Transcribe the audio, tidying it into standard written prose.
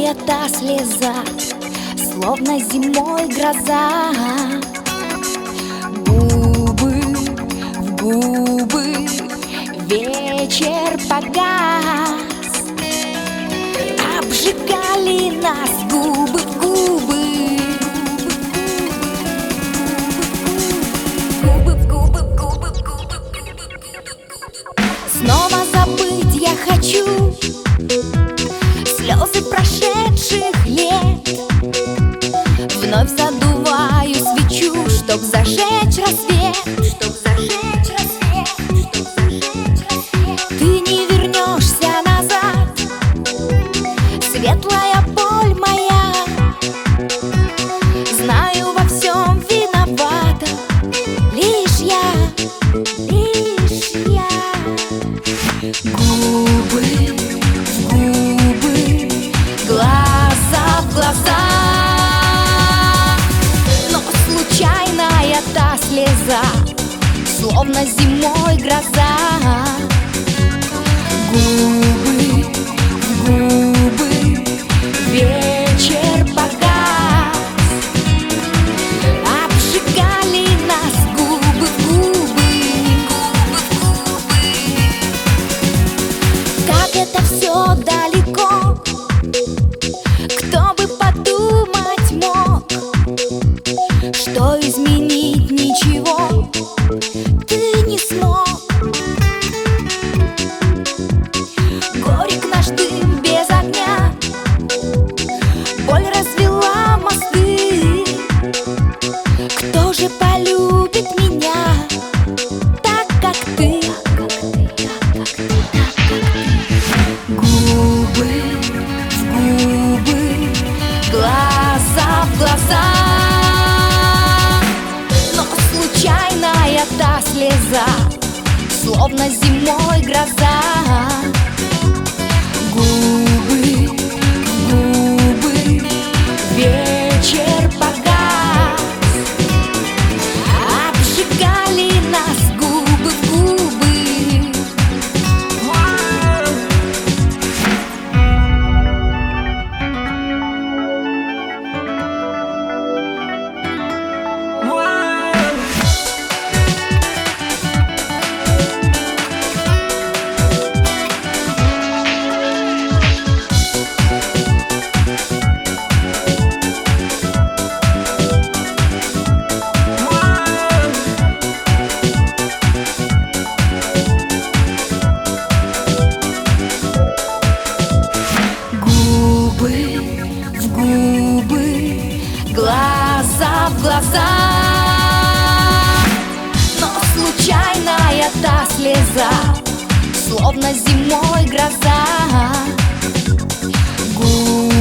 случайная та слеза, словно зимой гроза. Губы в губы, вечер погас, обжигали нас губы в губы. Снова забыть я хочу слезы прошедших лет. Вновь задуваю свечу, чтоб зажечь рассвет. Ты не вернешься назад, светлая боль моя. Знаю, во всем виновата лишь я. Губы в губы, глаза в глаза, но случайная та слеза, словно зимой гроза. Губы в губы, вечер погас, обжигали нас губы в губы. Как это все далеко, кто бы подумать мог, что изменить ничего ты не смог. Горек наш дым без огня, боль развела мосты. Кто же полюбит меня так, как ты? Губы в губы, глаза в глаза, но случайная та слеза, словно зимой гроза. Губы в губы, вечер погас, обжигали нас губы в губы. Губы в губы, глаза в глаза, но случайная та слеза, словно зимой гроза. Губы